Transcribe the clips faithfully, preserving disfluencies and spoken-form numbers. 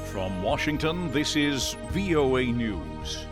From Washington, this is V O A News.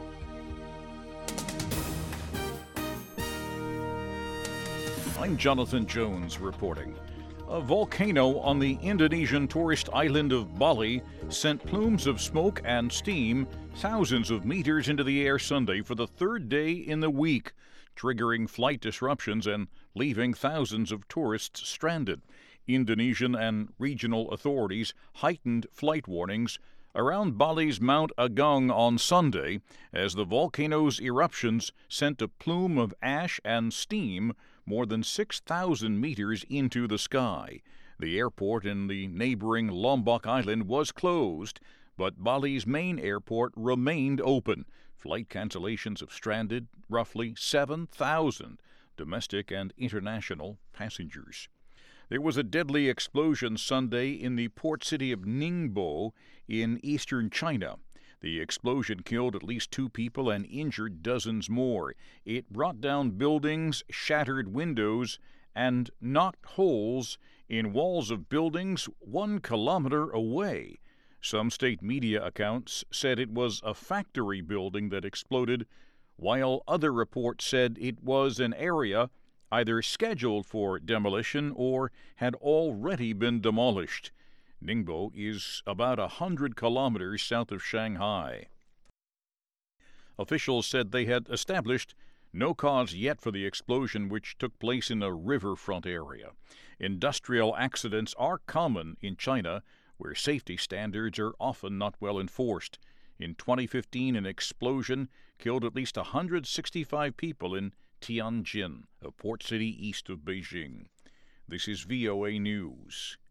I'm Jonathan Jones reporting. A volcano on the Indonesian tourist island of Bali sent plumes of smoke and steam thousands of meters into the air Sunday for the third day in the week, triggering flight disruptions and leaving thousands of tourists stranded. Indonesian and regional authorities heightened flight warnings around Bali's Mount Agung on Sunday as the volcano's eruptions sent a plume of ash and steam more than six thousand meters into the sky. The airport in the neighboring Lombok Island was closed, but Bali's main airport remained open. Flight cancellations have stranded roughly seven thousand domestic and international passengers. There was a deadly explosion Sunday in the port city of Ningbo in eastern China. The explosion killed at least two people and injured dozens more. It brought down buildings, shattered windows, and knocked holes in walls of buildings one kilometer away. Some state media accounts said it was a factory building that exploded, while other reports said it was an area either scheduled for demolition or had already been demolished. Ningbo is about a hundred kilometers south of Shanghai. Officials said they had established no cause yet for the explosion, which took place in a riverfront area. Industrial accidents are common in China, where safety standards are often not well enforced. In twenty fifteen, an explosion killed at least one hundred sixty-five people in Tianjin, a port city east of Beijing. This is V O A News.